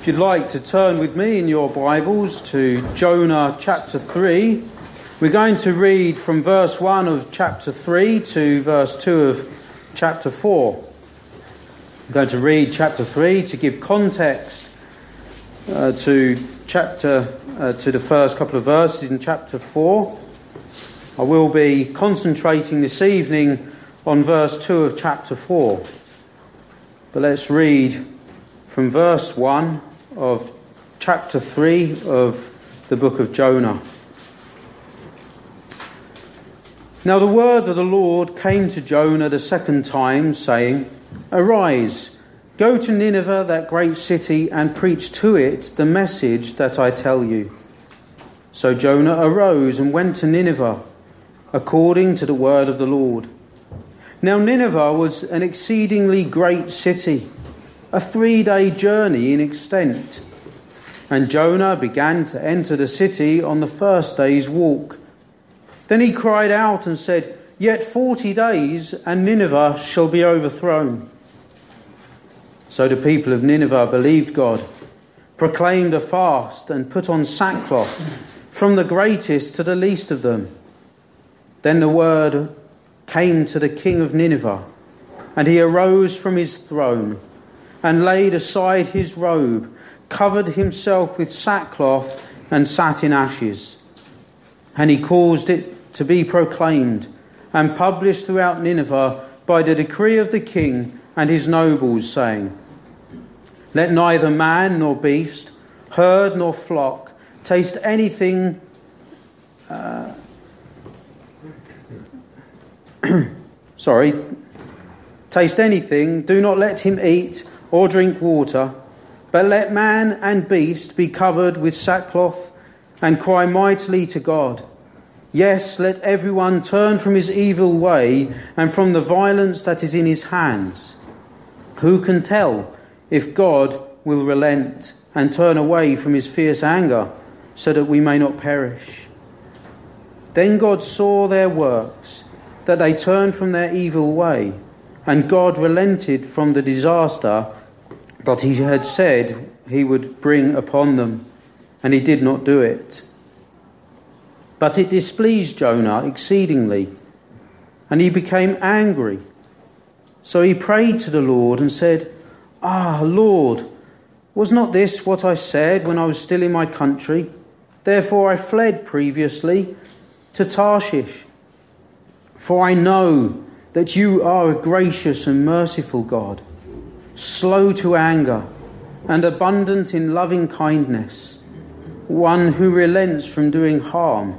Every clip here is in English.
If you'd like to turn with me in your Bibles to Jonah chapter 3, we're going to read from verse 1 of chapter 3 to verse 2 of chapter 4. I'm going to read chapter 3 to give context to the first couple of verses in chapter 4. I will be concentrating this evening on verse 2 of chapter 4. But let's read from verse 1 of chapter 3 of the book of Jonah. Now the word of the Lord came to Jonah the second time, saying, Arise, go to Nineveh, that great city, and preach to it the message that I tell you. So Jonah arose and went to Nineveh, according to the word of the Lord. Now Nineveh was an exceedingly great city, a 3-day journey in extent. And Jonah began to enter the city on the first day's walk. Then he cried out and said, Yet 40 days, and Nineveh shall be overthrown. So the people of Nineveh believed God, proclaimed a fast, and put on sackcloth, from the greatest to the least of them. Then the word came to the king of Nineveh, and he arose from his throne, and laid aside his robe, covered himself with sackcloth, and sat in ashes. And he caused it to be proclaimed and published throughout Nineveh by the decree of the king and his nobles, saying, Let neither man nor beast, herd nor flock, taste anything taste anything, do not let him eat or drink water, but let man and beast be covered with sackcloth and cry mightily to God. Yes, let everyone turn from his evil way and from the violence that is in his hands. Who can tell if God will relent and turn away from his fierce anger so that we may not perish? Then God saw their works, that they turned from their evil way, and God relented from the disaster that he had said he would bring upon them, and he did not do it. But it displeased Jonah exceedingly, and he became angry. So he prayed to the Lord and said, Lord, was not this what I said when I was still in my country? Therefore I fled previously to Tarshish. For I know that you are a gracious and merciful God, slow to anger and abundant in loving kindness, one who relents from doing harm.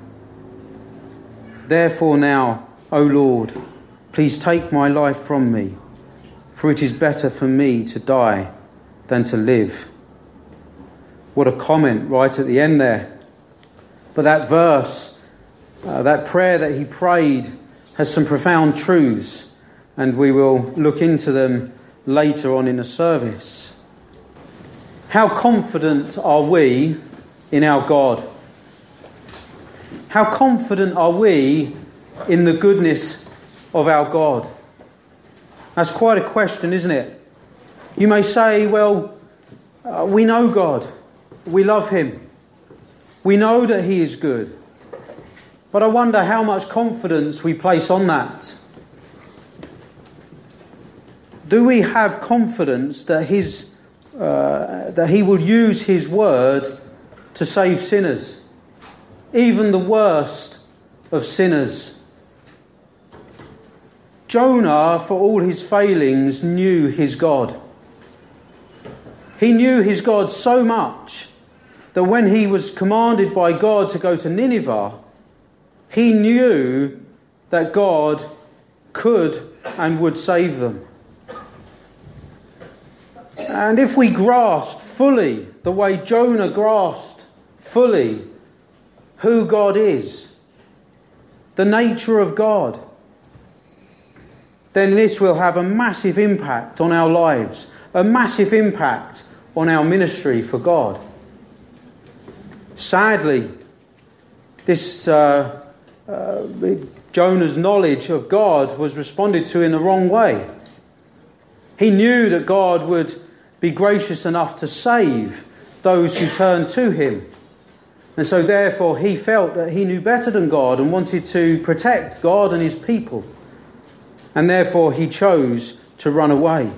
Therefore now, O Lord, please take my life from me, for it is better for me to die than to live. What a comment right at the end there. But that verse, that prayer that he prayed, has some profound truths, and we will look into them later on in the service. How confident are we in our God? How confident are we in the goodness of our God? That's quite a question, isn't it? You may say, we know God. We love him. We know that he is good. But I wonder how much confidence we place on that. Do we have confidence that that he will use his word to save sinners, even the worst of sinners? Jonah, for all his failings, knew his God. He knew his God so much that when he was commanded by God to go to Nineveh, he knew that God could and would save them. And if we grasp fully the way Jonah grasped fully who God is, the nature of God, then this will have a massive impact on our lives, a massive impact on our ministry for God. Sadly, this Jonah's knowledge of God was responded to in the wrong way. He knew that God would be gracious enough to save those who turn to him. And so therefore he felt that he knew better than God and wanted to protect God and his people. And therefore he chose to run away.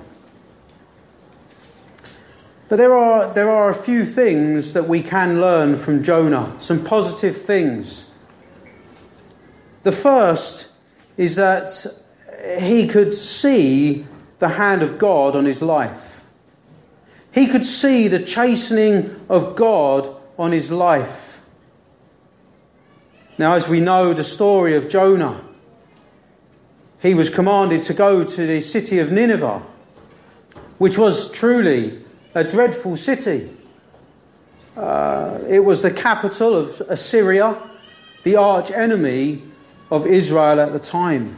But there are a few things that we can learn from Jonah, some positive things. The first is that he could see the hand of God on his life. He could see the chastening of God on his life. Now, as we know the story of Jonah, he was commanded to go to the city of Nineveh, which was truly a dreadful city. It was the capital of Assyria, the arch enemy of Israel at the time.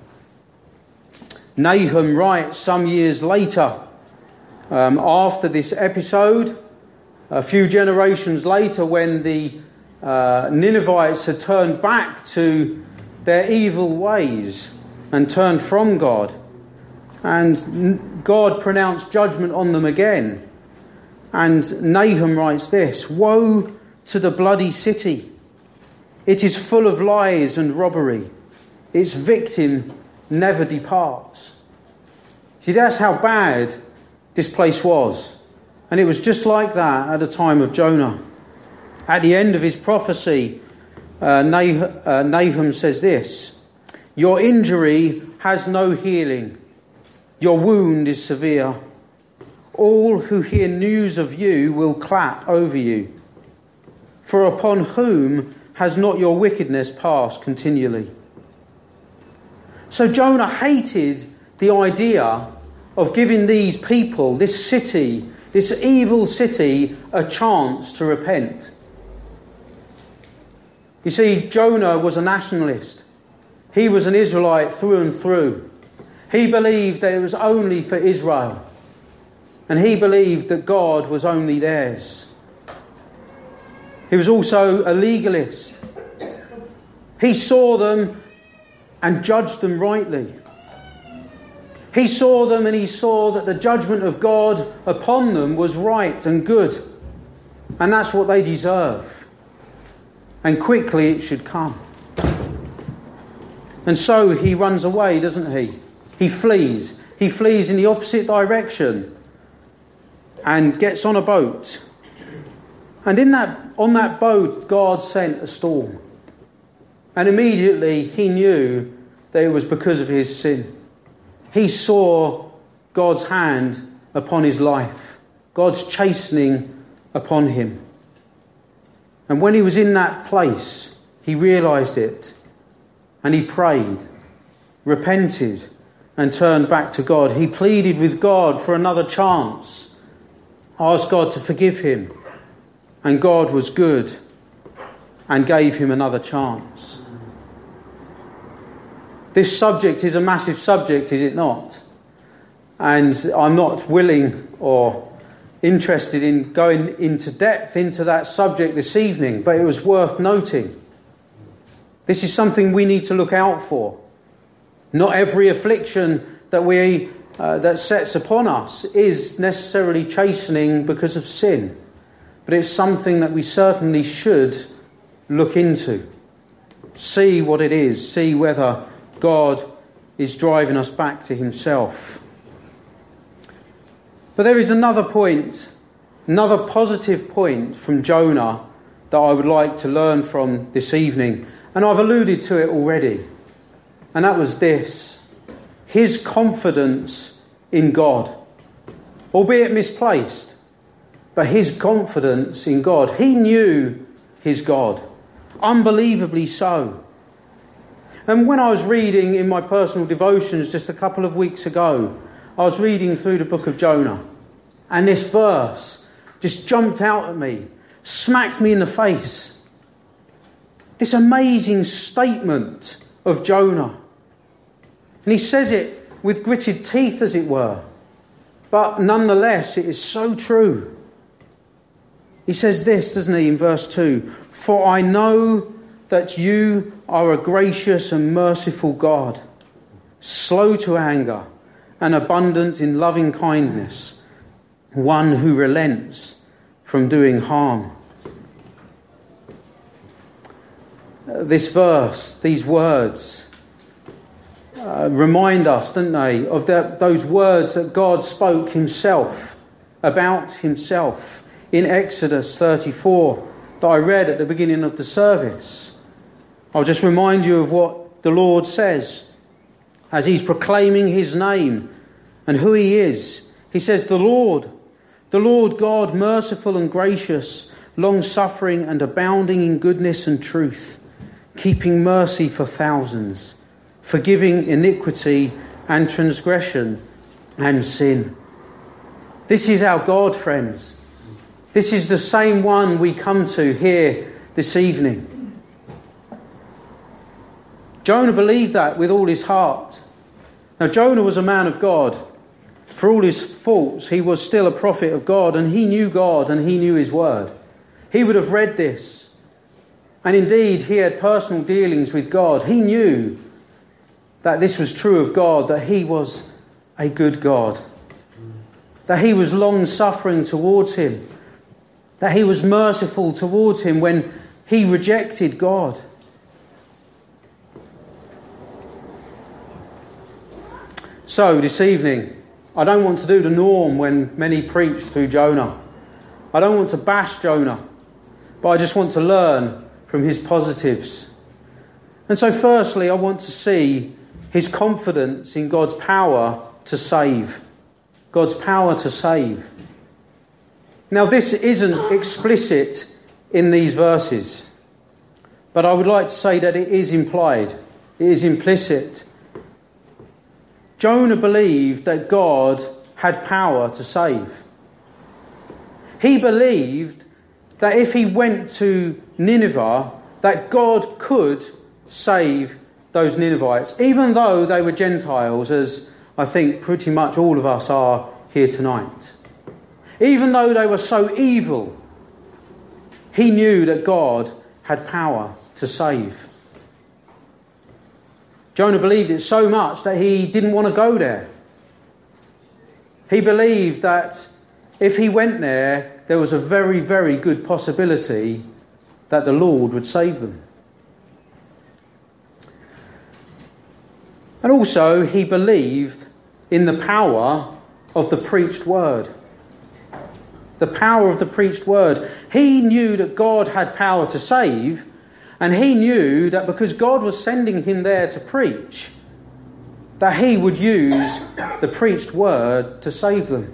Nahum writes some years later, after this episode, a few generations later, when the Ninevites had turned back to their evil ways and turned from God, and God pronounced judgment on them again. And Nahum writes this: "Woe to the bloody city! It is full of lies and robbery. Its victim never departs." See, that's how bad this place was. And it was just like that at the time of Jonah. At the end of his prophecy, Nahum says this: "Your injury has no healing. Your wound is severe. All who hear news of you will clap over you. For upon whom has not your wickedness passed continually?" So Jonah hated the idea of giving these people, this city, this evil city, a chance to repent. You see, Jonah was a nationalist. He was an Israelite through and through. He believed that it was only for Israel. And he believed that God was only theirs. He was also a legalist. He saw them and judged them rightly. He saw them and he saw that the judgment of God upon them was right and good. And that's what they deserve. And quickly it should come. And so he runs away, doesn't he? He flees. He flees in the opposite direction and gets on a boat. And on that boat, God sent a storm. And immediately he knew that it was because of his sin. He saw God's hand upon his life, God's chastening upon him. And when he was in that place, he realised it. And he prayed, repented, and turned back to God. He pleaded with God for another chance, asked God to forgive him. And God was good and gave him another chance. This subject is a massive subject, is it not? And I'm not willing or interested in going into depth into that subject this evening, but it was worth noting. This is something we need to look out for. Not every affliction that sets upon us is necessarily chastening because of sin, but it's something that we certainly should look into. See what it is. See whether God is driving us back to himself. But there is another point, another positive point from Jonah that I would like to learn from this evening. And I've alluded to it already. And that was this: his confidence in God. Albeit misplaced, but his confidence in God. He knew his God. Unbelievably so. And when I was reading in my personal devotions just a couple of weeks ago, I was reading through the book of Jonah. And this verse just jumped out at me, smacked me in the face. This amazing statement of Jonah. And he says it with gritted teeth, as it were. But nonetheless, it is so true. He says this, doesn't he, in verse 2? "For I know that you are a gracious and merciful God, slow to anger and abundant in loving kindness, one who relents from doing harm. This verse, these words, remind us, don't they, of those words that God spoke himself, about himself, in Exodus 34 that I read at the beginning of the service. I'll just remind you of what the Lord says as he's proclaiming his name and who he is. He says, the Lord God, merciful and gracious, long-suffering and abounding in goodness and truth, keeping mercy for thousands, forgiving iniquity and transgression and sin. This is our God, friends. This is the same one we come to here this evening. Jonah believed that with all his heart. Now, Jonah was a man of God. For all his faults, he was still a prophet of God, and he knew God and he knew his word. He would have read this. And indeed, he had personal dealings with God. He knew that this was true of God, that he was a good God, that he was long-suffering towards him, that he was merciful towards him when he rejected God. So, this evening, I don't want to do the norm when many preach through Jonah. I don't want to bash Jonah, but I just want to learn from his positives. And so firstly, I want to see his confidence in God's power to save. God's power to save. Now, this isn't explicit in these verses, but I would like to say that it is implied. It is implicit. Jonah believed that God had power to save. He believed that if he went to Nineveh, that God could save those Ninevites, even though they were Gentiles, as I think pretty much all of us are here tonight. Even though they were so evil, he knew that God had power to save. Jonah believed it so much that he didn't want to go there. He believed that if he went there, there was a very, very good possibility that the Lord would save them. And also, he believed in the power of the preached word. The power of the preached word. He knew that God had power to save, and he knew that because God was sending him there to preach, that he would use the preached word to save them.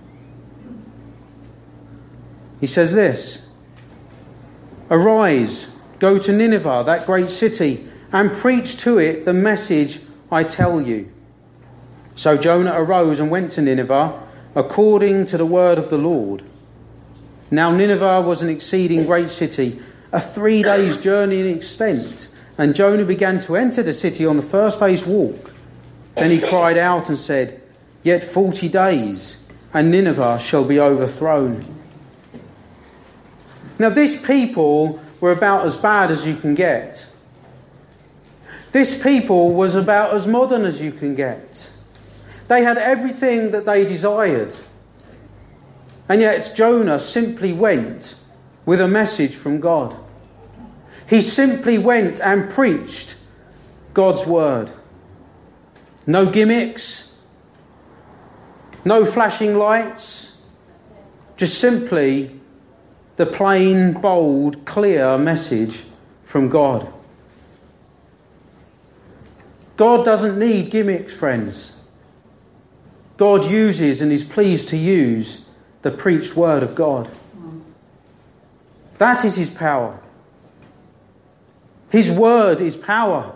He says this, "Arise, go to Nineveh, that great city, and preach to it the message I tell you." So Jonah arose and went to Nineveh, according to the word of the Lord. Now Nineveh was an exceeding great city, a 3 days' journey in extent. And Jonah began to enter the city on the first day's walk. Then he cried out and said, "Yet 40 days, and Nineveh shall be overthrown." Now these people were about as bad as you can get. This people was about as modern as you can get. They had everything that they desired. And yet Jonah simply went with a message from God. He simply went and preached God's word. No gimmicks, no flashing lights, just simply the plain, bold, clear message from God. God doesn't need gimmicks, friends. God uses and is pleased to use the preached word of God. That is his power. His word is power.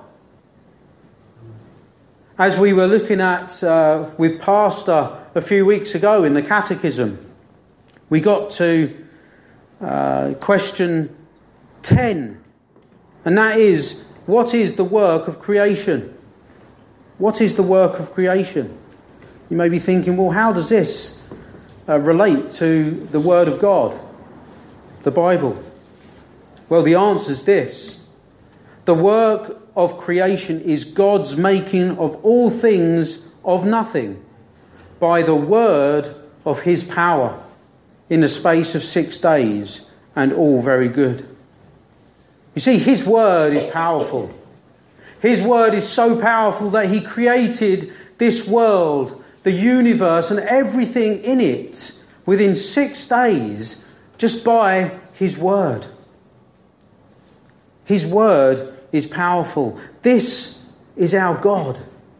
As we were looking at with Pastor a few weeks ago in the Catechism, we got to question 10, and that is, what is the work of creation? What is the work of creation? You may be thinking, well, how does this relate to the Word of God, the Bible? Well, the answer is this. The work of creation is God's making of all things of nothing by the word of his power in the space of 6 days, and all very good. You see, his word is powerful. His word is so powerful that he created this world, the universe, and everything in it within 6 days just by his word. His word is powerful. This is our God.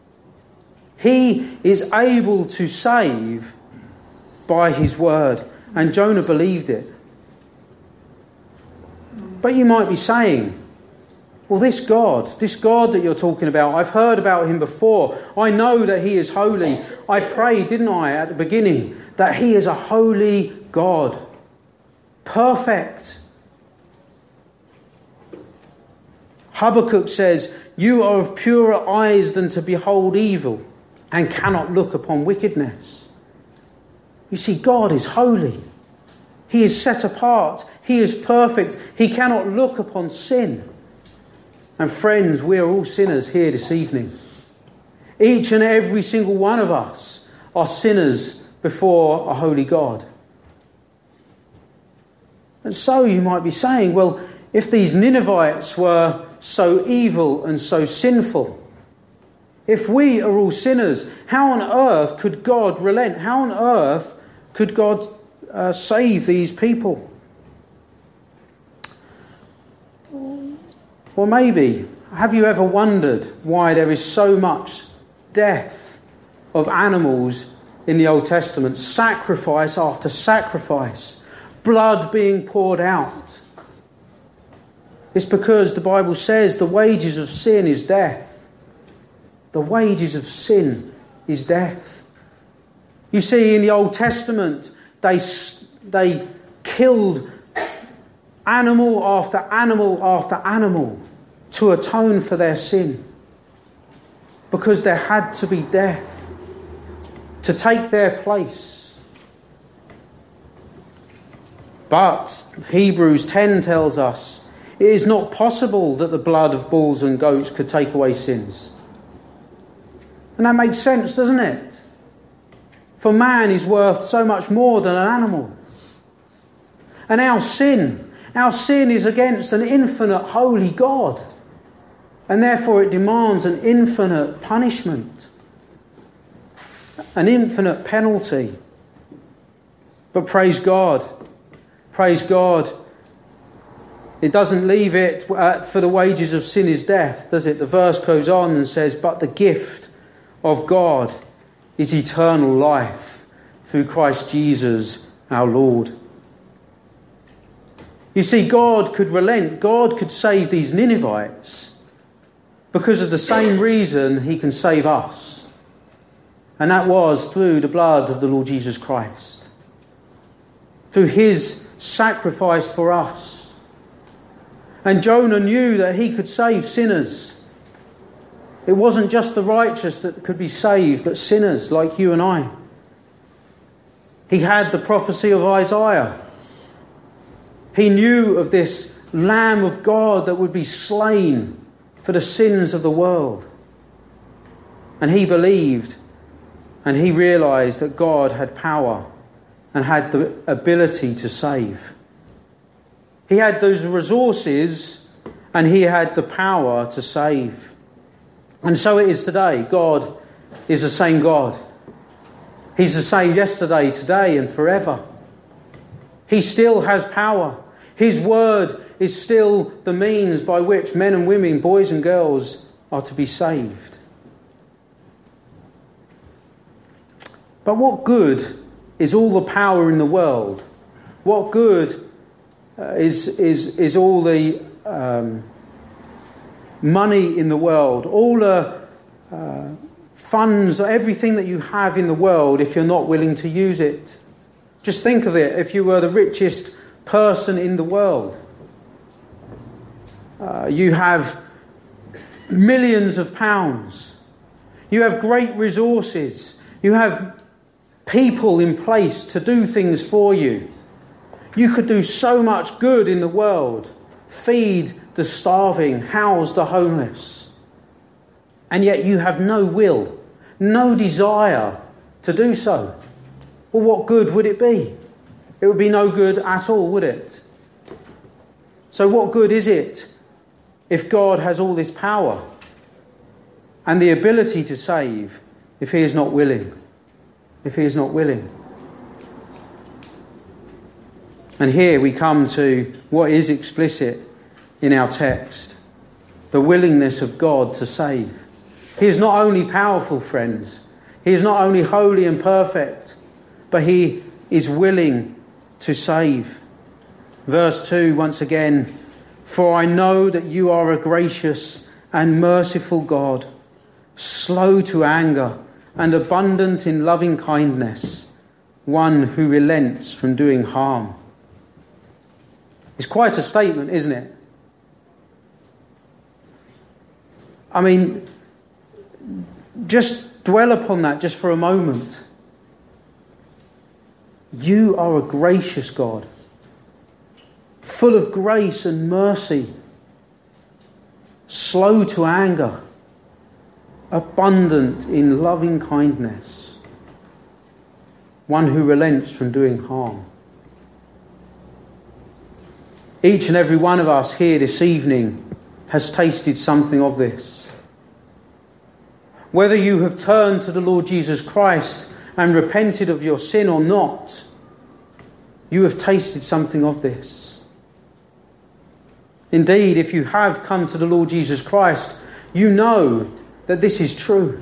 He is able to save by his word. And Jonah believed it. But you might be saying, well, this God that you're talking about, I've heard about him before. I know that he is holy. I prayed, didn't I, at the beginning, that he is a holy God. Perfect. Habakkuk says, you are of purer eyes than to behold evil, and cannot look upon wickedness. You see, God is holy. He is set apart. He is perfect. He cannot look upon sin. And friends, we are all sinners here this evening. Each and every single one of us are sinners before a holy God. And so you might be saying, well, if these Ninevites were so evil and so sinful, if we are all sinners, how on earth could God relent? How on earth could God save these people? Well, maybe, have you ever wondered why there is so much death of animals in the Old Testament? Sacrifice after sacrifice, blood being poured out. It's because the Bible says the wages of sin is death. The wages of sin is death. You see, in the Old Testament, they killed animal after animal after animal to atone for their sin, because there had to be death to take their place. But Hebrews 10 tells us it is not possible that the blood of bulls and goats could take away sins. And that makes sense, doesn't it? For man is worth so much more than an animal. And our sin is against an infinite holy God. And therefore it demands an infinite punishment, an infinite penalty. But praise God, it doesn't leave it for the wages of sin is death, does it? The verse goes on and says, but the gift of God is eternal life through Christ Jesus our Lord. You see, God could relent. God could save these Ninevites because of the same reason he can save us. And that was through the blood of the Lord Jesus Christ. Through his sacrifice for us. And Jonah knew that he could save sinners. It wasn't just the righteous that could be saved, but sinners like you and I. He had the prophecy of Isaiah. He knew of this Lamb of God that would be slain for the sins of the world. And he believed, and he realised that God had power and had the ability to save. He had those resources and he had the power to save. And so it is today. God is the same God. He's the same yesterday, today and forever. He still has power. His word is still the means by which men and women, boys and girls are to be saved. But what good is all the power in the world? What good is all the money in the world, all the funds, everything that you have in the world, if you're not willing to use it? Just think of it. If you were the richest person in the world, you have millions of pounds, you have great resources, you have people in place to do things for you. You could do so much good in the world, feed the starving, house the homeless, and yet you have no will, no desire to do so. Well, what good would it be? It would be no good at all, would it? So what good is it if God has all this power and the ability to save if he is not willing? If he is not willing. And here we come to what is explicit in our text. The willingness of God to save. He is not only powerful, friends. He is not only holy and perfect, but he is willing to save. Verse 2, once again, for I know that you are a gracious and merciful God, slow to anger and abundant in loving kindness, one who relents from doing harm. It's quite a statement, isn't it? I mean, just dwell upon that just for a moment. You are a gracious God, full of grace and mercy, slow to anger, abundant in loving kindness, one who relents from doing harm. Each and every one of us here this evening has tasted something of this. Whether you have turned to the Lord Jesus Christ and repented of your sin or not, you have tasted something of this. Indeed, if you have come to the Lord Jesus Christ, you know that this is true.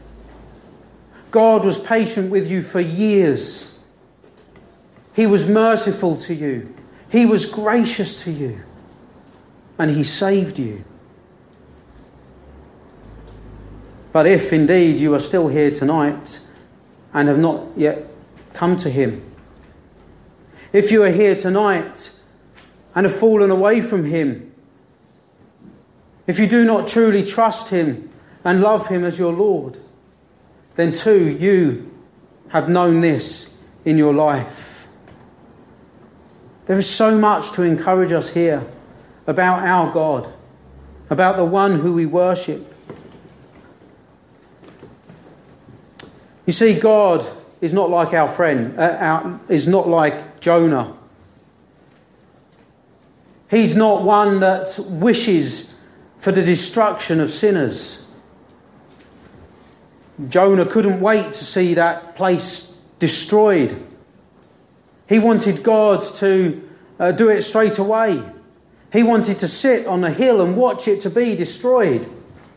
God was patient with you for years. He was merciful to you. He was gracious to you. And he saved you. But if indeed you are still here tonight and have not yet come to him, if you are here tonight and have fallen away from him, if you do not truly trust him and love him as your Lord, then too you have known this in your life. There is so much to encourage us here about our God, about the one who we worship. You see, God is not like our friend, is not like Jonah. He's not one that wishes for the destruction of sinners. Jonah couldn't wait to see that place destroyed. He wanted God to do it straight away. He wanted to sit on a hill and watch it to be destroyed.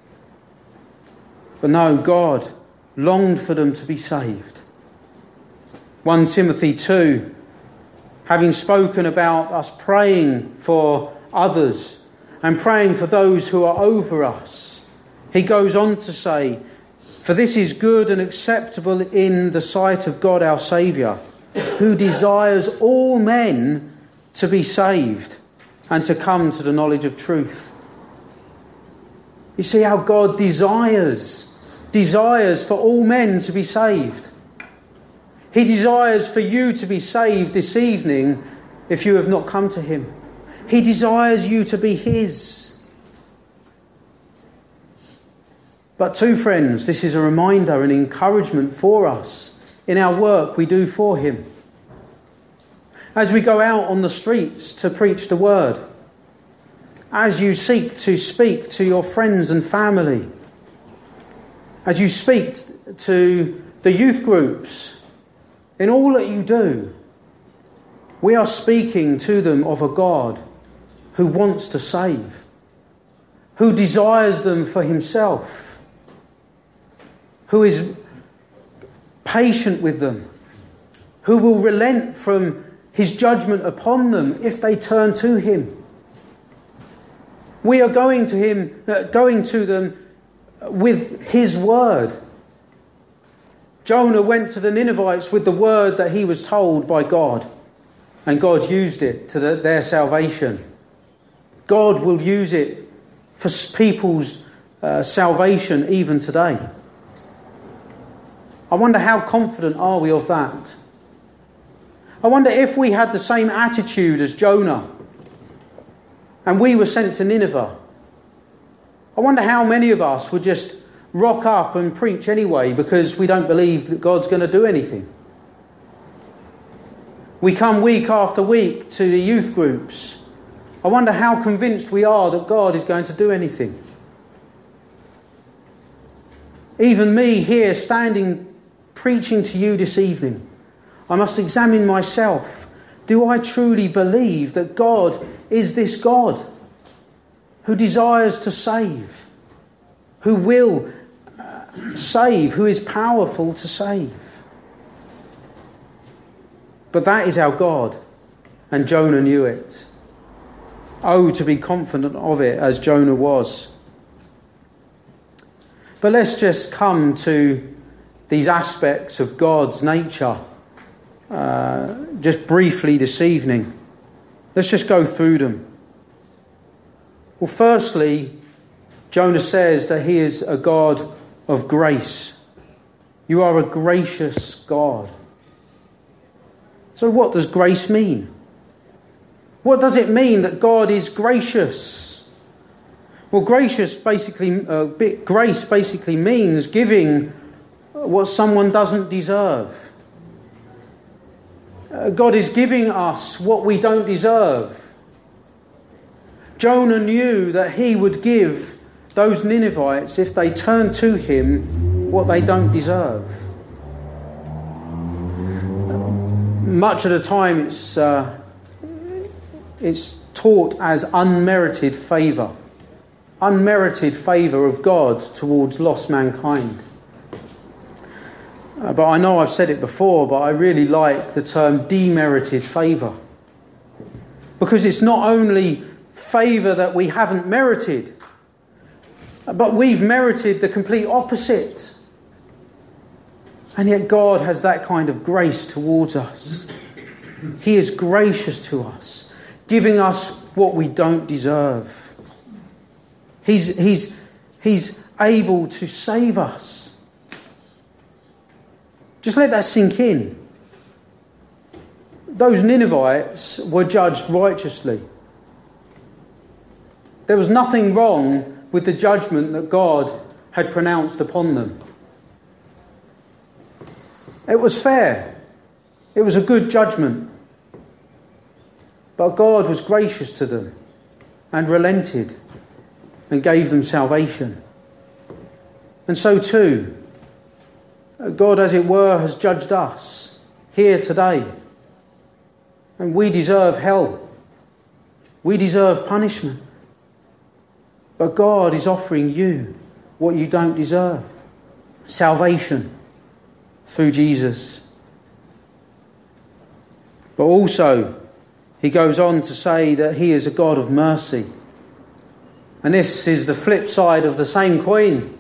But no, God longed for them to be saved. 1 Timothy 2, having spoken about us praying for others and praying for those who are over us, he goes on to say, for this is good and acceptable in the sight of God our Saviour, who desires all men to be saved and to come to the knowledge of truth. You see how God desires for all men to be saved. He desires for you to be saved this evening if you have not come to him. He desires you to be his. But too, friends, this is a reminder and encouragement for us in our work we do for him. As we go out on the streets to preach the word, as you seek to speak to your friends and family, as you speak to the youth groups, in all that you do, we are speaking to them of a God who wants to save, who desires them for himself, who is patient with them, who will relent from his judgment upon them if they turn to him. We are going to them with his word. Jonah went to the Ninevites with the word that he was told by God, and God used it to their salvation. God will use it for people's salvation even today. I wonder how confident are we of that? I wonder if we had the same attitude as Jonah and we were sent to Nineveh. I wonder how many of us would just rock up and preach anyway because we don't believe that God's going to do anything. We come week after week to the youth groups. I wonder how convinced we are that God is going to do anything. Even me here standing preaching to you this evening, I must examine myself. Do I truly believe that God is this God who desires to save, who will save, who is powerful to save? But that is our God, and Jonah knew it. Oh, to be confident of it as Jonah was. But let's just come to these aspects of God's nature just briefly this evening. Let's just go through them. Well, firstly, Jonah says that he is a God of grace. You are a gracious God. So what does grace mean? What does it mean that God is gracious? Well, grace basically means giving what someone doesn't deserve. God is giving us what we don't deserve. Jonah knew that he would give those Ninevites, if they turn to him, what they don't deserve. Much of the time it's taught as unmerited favour of God towards lost mankind. But I know I've said it before, but I really like the term demerited favour. Because it's not only favour that we haven't merited, but we've merited the complete opposite. And yet God has that kind of grace towards us. He is gracious to us, giving us what we don't deserve. He's able to save us. Just let that sink in. Those Ninevites were judged righteously. There was nothing wrong with the judgment that God had pronounced upon them. It was fair. It was a good judgment. But God was gracious to them and relented and gave them salvation. And so too, God, as it were, has judged us here today. And we deserve hell. We deserve punishment. But God is offering you what you don't deserve. Salvation through Jesus. But also, he goes on to say that he is a God of mercy. And this is the flip side of the same coin.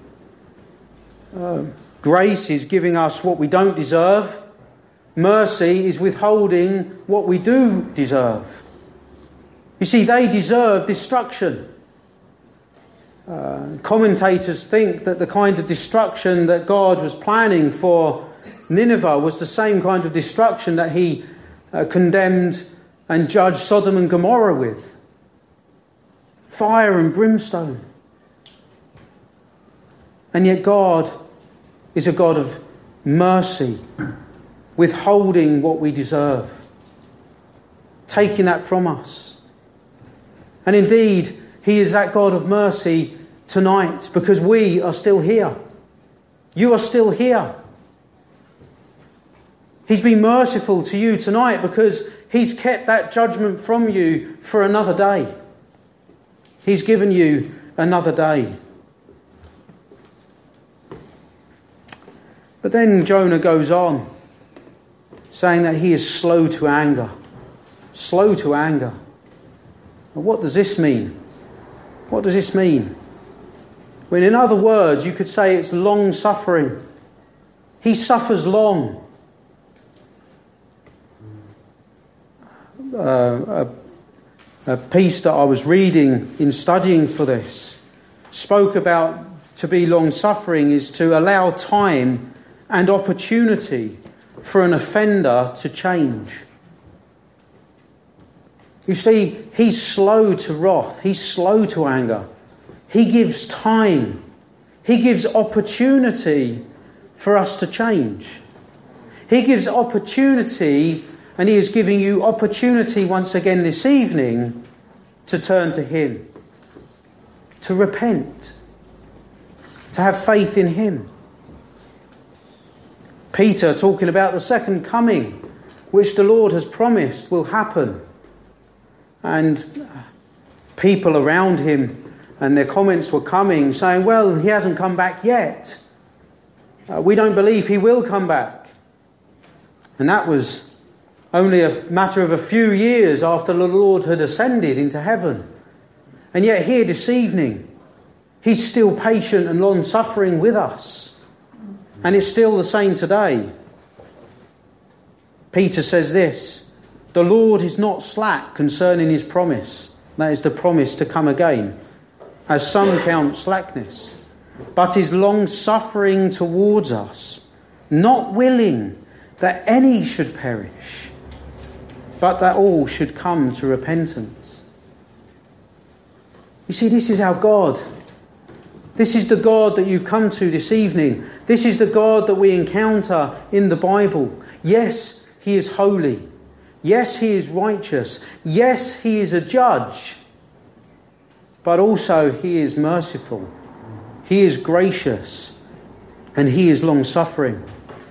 Grace is giving us what we don't deserve. Mercy is withholding what we do deserve. You see, they deserve destruction. Commentators think that the kind of destruction that God was planning for Nineveh was the same kind of destruction that he condemned and judged Sodom and Gomorrah with. Fire and brimstone. And yet God is a God of mercy, withholding what we deserve, taking that from us. And indeed, he is that God of mercy tonight because we are still here. You are still here. He's been merciful to you tonight because he's kept that judgment from you for another day. He's given you another day. But then Jonah goes on, saying that he is slow to anger. Slow to anger. Well, what does this mean? What does this mean? Well, in other words, you could say it's long suffering. He suffers long. A piece that I was reading in studying for this spoke about to be long suffering is to allow time and opportunity for an offender to change. You see, he's slow to wrath. He's slow to anger. He gives time. He gives opportunity for us to change. He gives opportunity And he is giving you opportunity once again this evening to turn to him, to repent, to have faith in him. Peter talking about the second coming, which the Lord has promised will happen. And people around him and their comments were coming saying, well, he hasn't come back yet. We don't believe he will come back. And that was only a matter of a few years after the Lord had ascended into heaven. And yet here this evening, he's still patient and long-suffering with us. And it's still the same today. Peter says this, the Lord is not slack concerning his promise. That is the promise to come again, as some count slackness, but is long-suffering towards us, not willing that any should perish, but that all should come to repentance. You see, this is our God. This is the God that you've come to this evening. This is the God that we encounter in the Bible. Yes, he is holy. Yes, he is righteous. Yes, he is a judge. But also he is merciful. He is gracious. And he is long-suffering.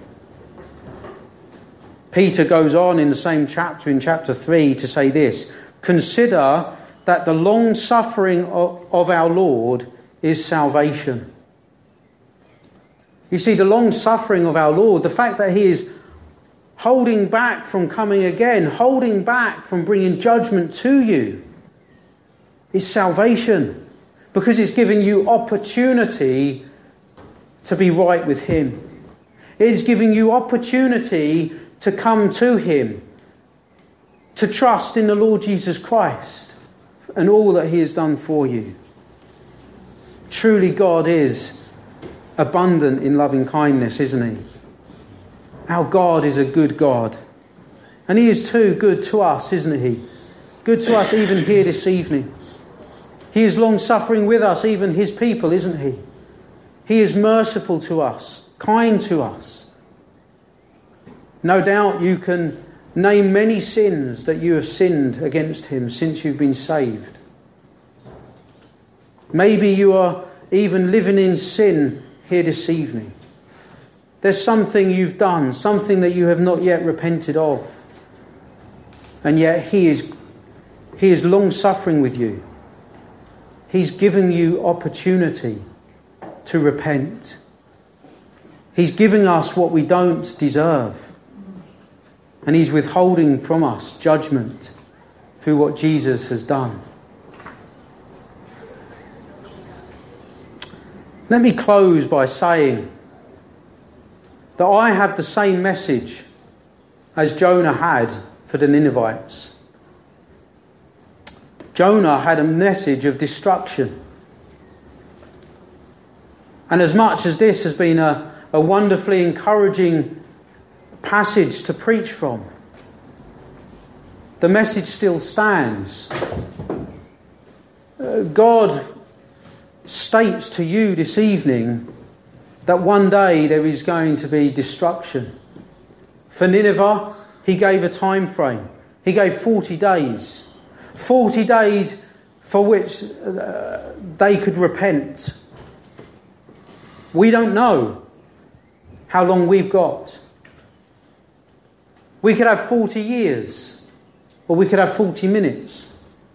Peter goes on in the same chapter, in chapter 3, to say this. Consider that the long-suffering of our Lord is salvation. You see, the long-suffering of our Lord, the fact that he is holding back from coming again, holding back from bringing judgment to you, is salvation. Because it's giving you opportunity to be right with him. It is giving you opportunity to come to him, to trust in the Lord Jesus Christ and all that he has done for you. Truly God is abundant in loving kindness, isn't he? Our God is a good God. And he is too good to us, isn't he? Good to us even here this evening. He is long-suffering with us, even his people, isn't he? He is merciful to us, kind to us. No doubt you can name many sins that you have sinned against him since you've been saved. Maybe you are even living in sin here this evening. There's something you've done, something that you have not yet repented of. And yet he is long-suffering with you. He's giving you opportunity to repent. He's giving us what we don't deserve. And he's withholding from us judgment through what Jesus has done. Let me close by saying that I have the same message as Jonah had for the Ninevites. Jonah had a message of destruction. And as much as this has been a wonderfully encouraging passage to preach from, the message still stands. God states to you this evening that one day there is going to be destruction. For Nineveh, he gave a time frame. He gave 40 days. 40 days for which they could repent. We don't know how long we've got. We could have 40 years, or we could have 40 minutes.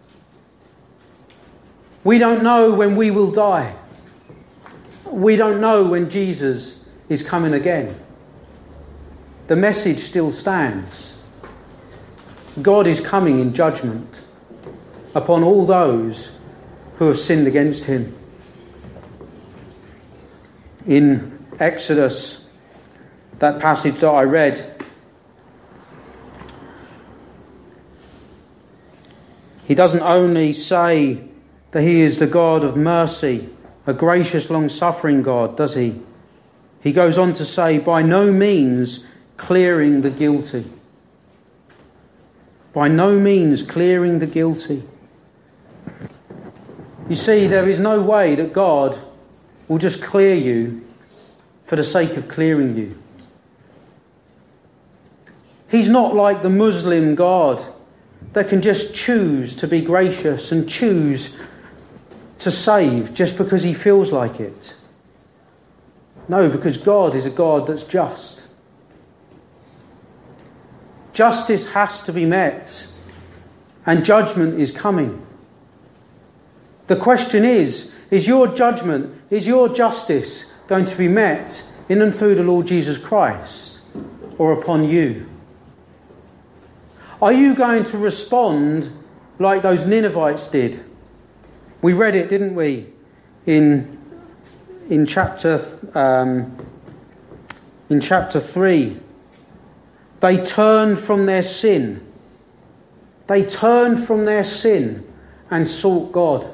We don't know when we will die. We don't know when Jesus is coming again. The message still stands. God is coming in judgment upon all those who have sinned against him. In Exodus, that passage that I read, he doesn't only say that he is the God of mercy, a gracious, long-suffering God, does he? He goes on to say, by no means clearing the guilty. By no means clearing the guilty. You see, there is no way that God will just clear you for the sake of clearing you. He's not like the Muslim God that can just choose to be gracious and choose to save just because he feels like it. No, because God is a God that's just. Justice has to be met, and judgment is coming. The question is your judgment, is your justice going to be met in and through the Lord Jesus Christ or upon you? Are you going to respond like those Ninevites did? We read it, didn't we, in chapter 3. They turned from their sin. They turned from their sin and sought God.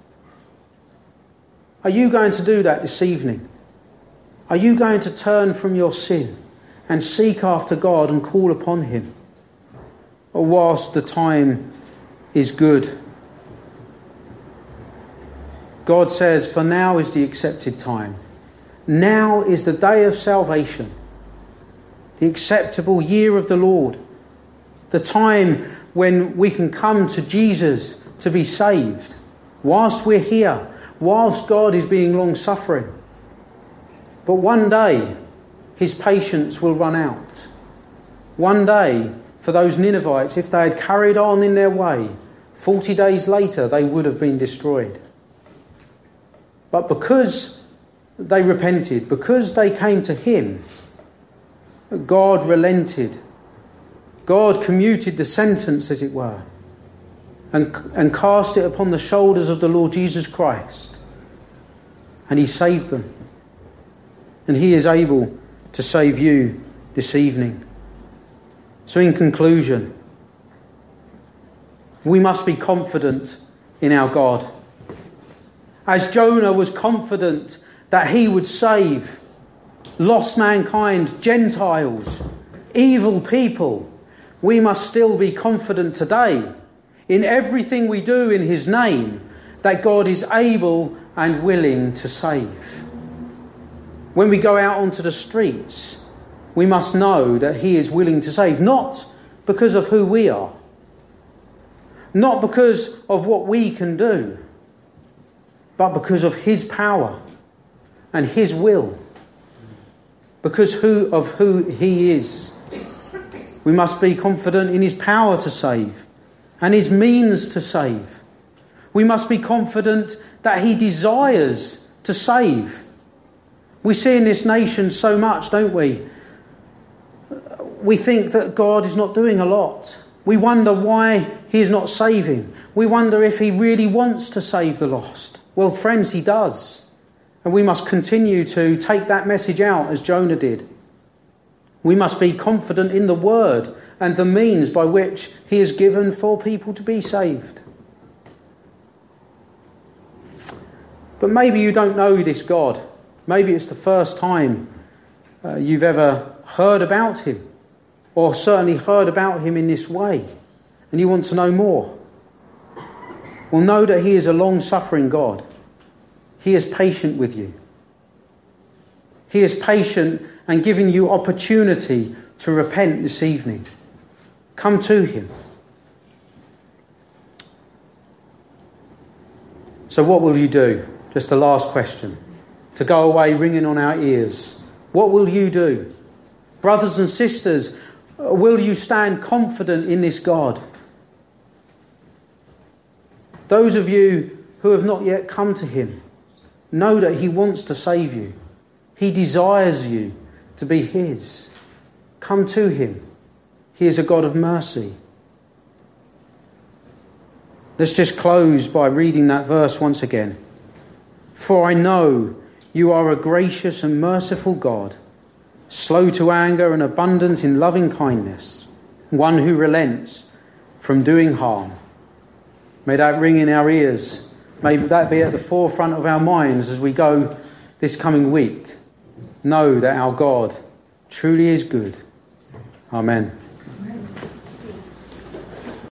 Are you going to do that this evening? Are you going to turn from your sin and seek after God and call upon him? Or whilst the time is good? God says, for now is the accepted time. Now is the day of salvation. The acceptable year of the Lord. The time when we can come to Jesus to be saved. Whilst we're here. Whilst God is being long-suffering. But one day, his patience will run out. One day, for those Ninevites, if they had carried on in their way, 40 days later they would have been destroyed. But because they repented, because they came to him, God relented. God commuted the sentence, as it were, and cast it upon the shoulders of the Lord Jesus Christ. And he saved them. And he is able to save you this evening. So in conclusion, we must be confident in our God. As Jonah was confident that he would save lost mankind, Gentiles, evil people, we must still be confident today in everything we do in his name that God is able and willing to save. When we go out onto the streets, we must know that he is willing to save, not because of who we are, not because of what we can do, but because of his power and his will, because of who he is. We must be confident in his power to save and his means to save. We must be confident that he desires to save. We see in this nation so much, don't we? We think that God is not doing a lot. We wonder why he is not saving. We wonder if he really wants to save the lost. Well, friends, he does. And we must continue to take that message out as Jonah did. We must be confident in the word and the means by which he has given for people to be saved. But maybe you don't know this God. Maybe it's the first time you've ever heard about him, or certainly heard about him in this way, and you want to know more. Well, know that he is a long-suffering God. He is patient with you. He is patient and giving you opportunity to repent this evening. Come to him. So what will you do? Just the last question. To go away ringing on our ears. What will you do? Brothers and sisters, will you stand confident in this God? Those of you who have not yet come to him, know that he wants to save you. He desires you to be his. Come to him. He is a God of mercy. Let's just close by reading that verse once again. For I know you are a gracious and merciful God, slow to anger and abundant in loving kindness, one who relents from doing harm. May that ring in our ears. May that be at the forefront of our minds as we go this coming week. Know that our God truly is good. Amen.